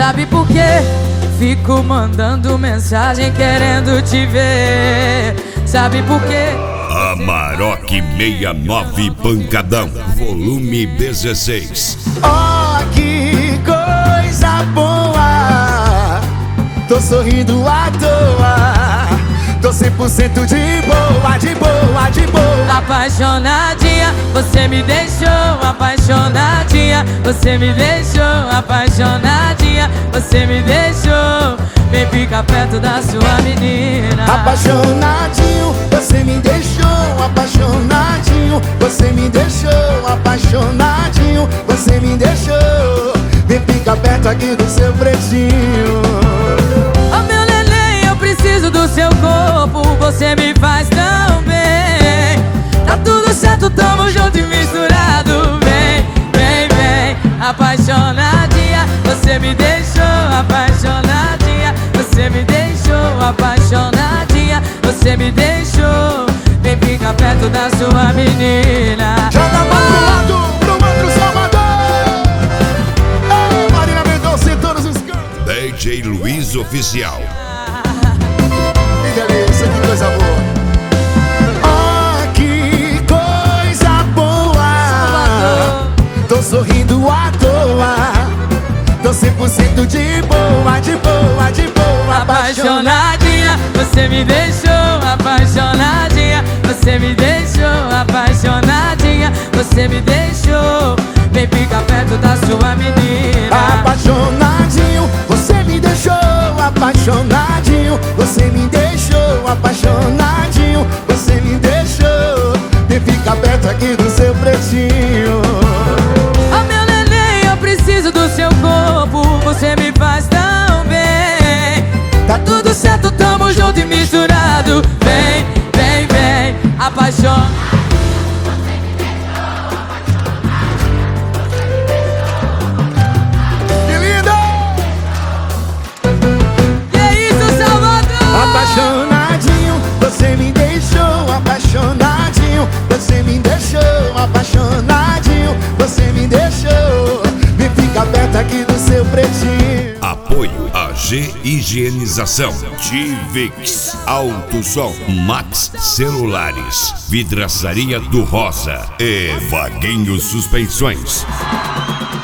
Sabe por quê? Fico mandando mensagem querendo te ver. Sabe por quê? Amarok 69 Pancadão, volume 16. Oh, que coisa boa, tô sorrindo à toa, tô 100% de boa, de boa, de boa. Apaixonadinha, você me deixou. Apaixonadinha, você me deixou. Apaixonadinha, você me deixou. Vem ficar perto da sua menina. Apaixonadinho, você me deixou. Apaixonadinho, você me deixou. Apaixonadinho, você me deixou. Vem ficar perto aqui do seu pretinho. Oh, meu neném, eu preciso do seu corpo. Você me faz tão bem. Tá tudo certo, tamo junto e misturado. Vem, vem, vem. Apaixonadinha, você me deixou. Apaixonadinha, você me deixou. Apaixonadinha, você me deixou. Vem ficar perto da sua menina. Joga a mão pro lado, pro outro Salvador. Ei, Marina Mendonça em todos os cantos. DJ Luiz Oficial. Que delícia, que coisa boa. Oh, que coisa boa. Tô sorrindo à toa, tô 100% de boa, de boa, de boa. Apaixonadinha, você me deixou. Apaixonadinha, você me deixou. Apaixonadinha, você me deixou. Vem ficar perto da sua menina. Apaixonadinho, você me deixou. Apaixonadinho, você me deixou. Apaixonadinho, você me deixou. Vem ficar perto aqui do seu pretinho. Oh, meu neném, eu preciso do seu corpo. Você me faz tão bem. Tá tudo certo, tamo junto e misturado. Vem, vem, vem. Apaixona. Que lindo! Que isso, Salvador? Apaixonadinho, você me deixou. Apaixonadinho, você me deixou. Apaixonadinho, você me deixou. Vem ficar perto aqui do seu pretinho. Apoio AG Higienização, Tivix Alto Som, Max Celulares, Vidraçaria do Rosa e Vaguinho Suspensões.